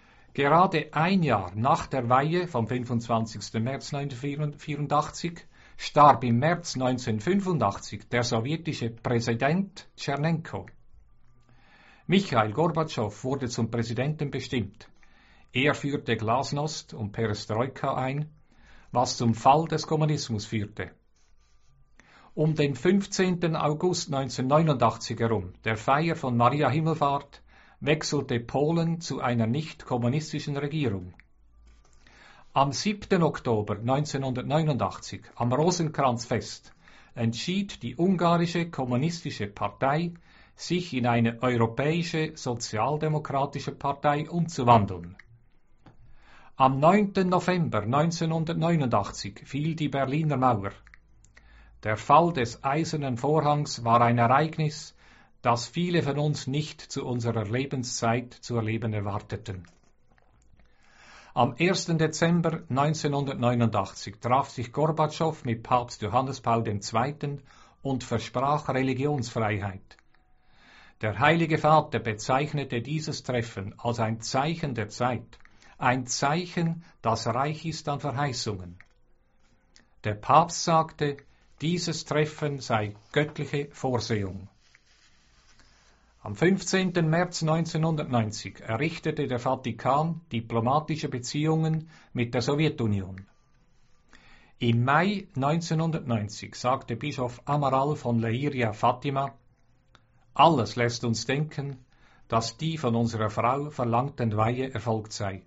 Gerade ein Jahr nach der Weihe vom fünfundzwanzigsten März neunzehnhundertvierundachtzig starb im März neunzehnhundertfünfundachtzig der sowjetische Präsident Tschernenko. Michail Gorbatschow wurde zum Präsidenten bestimmt. Er führte Glasnost und Perestroika ein, was zum Fall des Kommunismus führte. Um den fünfzehnten August neunzehnhundertneunundachtzig herum, der Feier von Maria Himmelfahrt, wechselte Polen zu einer nicht-kommunistischen Regierung. Am siebten Oktober neunzehnhundertneunundachtzig, am Rosenkranzfest, entschied die ungarische kommunistische Partei, sich in eine europäische sozialdemokratische Partei umzuwandeln. Am neunten November neunzehnhundertneunundachtzig fiel die Berliner Mauer. Der Fall des Eisernen Vorhangs war ein Ereignis, das viele von uns nicht zu unserer Lebenszeit zu erleben erwarteten. Am ersten Dezember neunzehnhundertneunundachtzig traf sich Gorbatschow mit Papst Johannes Paul der Zweite und versprach Religionsfreiheit. Der Heilige Vater bezeichnete dieses Treffen als ein Zeichen der Zeit, ein Zeichen, das reich ist an Verheißungen. Der Papst sagte, dieses Treffen sei göttliche Vorsehung. Am fünfzehnten März neunzehnhundertneunzig errichtete der Vatikan diplomatische Beziehungen mit der Sowjetunion. Im Mai neunzehnhundertneunzig sagte Bischof Amaral von Leiria Fatima, alles lässt uns denken, dass die von unserer Frau verlangten Weihe erfolgt sei.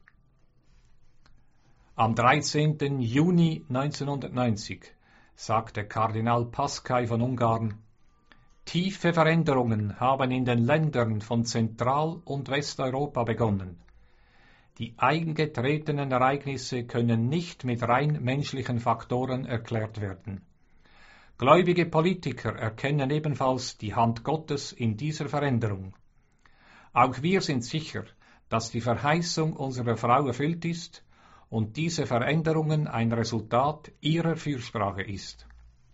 Am dreizehnten Juni neunzehnhundertneunzig sagte Kardinal Paskai von Ungarn, tiefe Veränderungen haben in den Ländern von Zentral- und Westeuropa begonnen. Die eingetretenen Ereignisse können nicht mit rein menschlichen Faktoren erklärt werden. Gläubige Politiker erkennen ebenfalls die Hand Gottes in dieser Veränderung. Auch wir sind sicher, dass die Verheißung unserer Frau erfüllt ist und diese Veränderungen ein Resultat ihrer Fürsprache ist.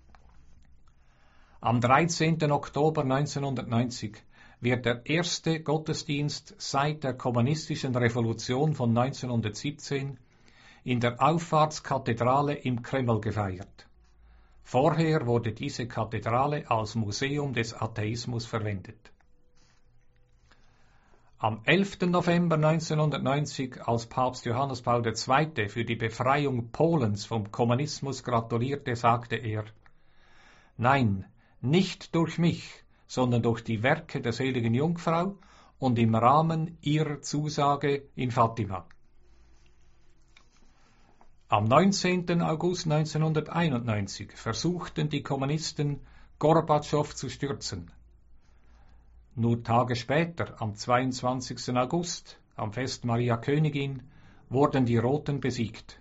Am dreizehnten Oktober neunzehnhundertneunzig wird der erste Gottesdienst seit der kommunistischen Revolution von neunzehnhundertsiebzehn in der Auffahrtskathedrale im Kreml gefeiert. Vorher wurde diese Kathedrale als Museum des Atheismus verwendet. Am elften November neunzehnhundertneunzig, als Papst Johannes Paul der Zweite für die Befreiung Polens vom Kommunismus gratulierte, sagte er, nein, nicht durch mich, sondern durch die Werke der seligen Jungfrau und im Rahmen ihrer Zusage in Fatima. Am neunzehnten August neunzehnhunderteinundneunzig versuchten die Kommunisten, Gorbatschow zu stürzen. Nur Tage später, am zweiundzwanzigsten August, am Fest Maria Königin, wurden die Roten besiegt.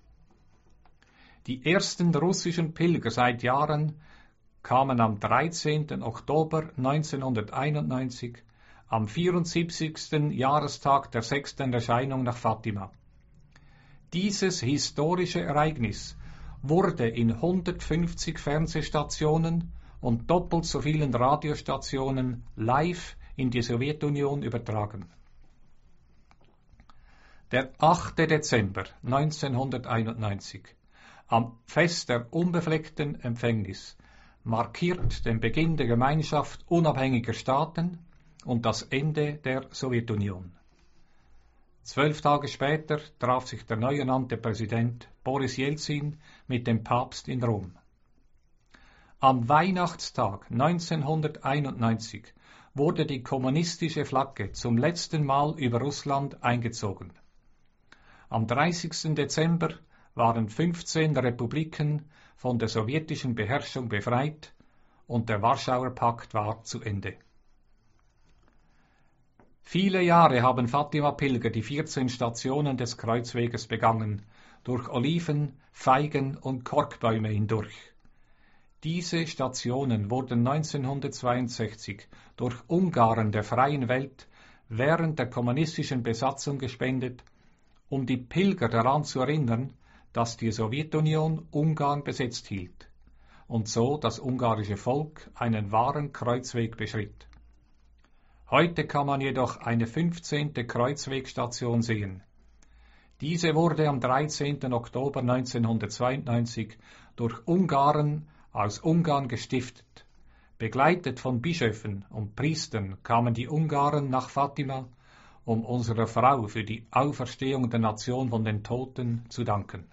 Die ersten russischen Pilger seit Jahren kamen am dreizehnten Oktober neunzehnhunderteinundneunzig, am vierundsiebzigsten Jahrestag der sechsten Erscheinung nach Fatima. Dieses historische Ereignis wurde in hundertfünfzig Fernsehstationen und doppelt so vielen Radiostationen live in die Sowjetunion übertragen. Der achte Dezember neunzehnhunderteinundneunzig, am Fest der unbefleckten Empfängnis, markiert den Beginn der Gemeinschaft unabhängiger Staaten und das Ende der Sowjetunion. Zwölf Tage später traf sich der neu ernannte Präsident Boris Jelzin mit dem Papst in Rom. Am Weihnachtstag neunzehnhunderteinundneunzig wurde die kommunistische Flagge zum letzten Mal über Russland eingezogen. Am dreißigsten Dezember waren fünfzehn Republiken von der sowjetischen Beherrschung befreit und der Warschauer Pakt war zu Ende. Viele Jahre haben Fatima-Pilger die vierzehn Stationen des Kreuzweges begangen, durch Oliven, Feigen und Korkbäume hindurch. Diese Stationen wurden neunzehnhundertzweiundsechzig durch Ungarn der freien Welt während der kommunistischen Besatzung gespendet, um die Pilger daran zu erinnern, dass die Sowjetunion Ungarn besetzt hielt und so das ungarische Volk einen wahren Kreuzweg beschritt. Heute kann man jedoch eine fünfzehnte Kreuzwegstation sehen. Diese wurde am dreizehnten Oktober neunzehnhundertzweiundneunzig durch Ungarn aus Ungarn gestiftet. Begleitet von Bischöfen und Priestern kamen die Ungarn nach Fatima, um unserer Frau für die Auferstehung der Nation von den Toten zu danken.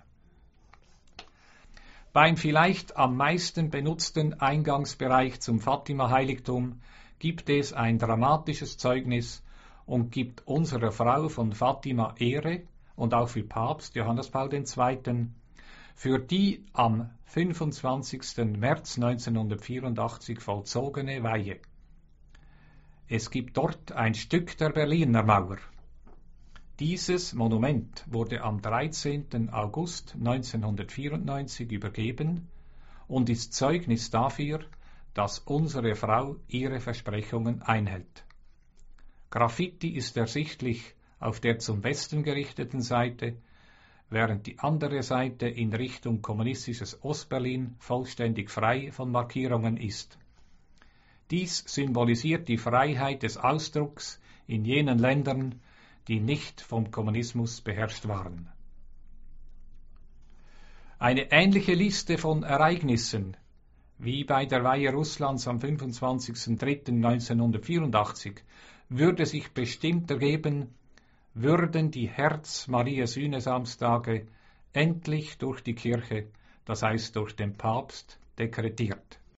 Beim vielleicht am meisten benutzten Eingangsbereich zum Fatima-Heiligtum gibt es ein dramatisches Zeugnis und gibt unserer Frau von Fatima Ehre und auch für Papst Johannes Paul der Zweite. für die am fünfundzwanzigsten März neunzehnhundertvierundachtzig vollzogene Weihe. Es gibt dort ein Stück der Berliner Mauer. Dieses Monument wurde am dreizehnten August neunzehnhundertvierundneunzig übergeben und ist Zeugnis dafür, dass unsere Frau ihre Versprechungen einhält. Graffiti ist ersichtlich auf der zum Westen gerichteten Seite, während die andere Seite in Richtung kommunistisches Ostberlin vollständig frei von Markierungen ist. Dies symbolisiert die Freiheit des Ausdrucks in jenen Ländern, die nicht vom Kommunismus beherrscht waren. Eine ähnliche Liste von Ereignissen wie bei der Weihe Russlands am fünfundzwanzigsten dritten neunzehnhundertvierundachtzig würde sich bestimmt ergeben, würden die Herz-Maria-Sühne-Samstage endlich durch die Kirche, das heißt durch den Papst, dekretiert.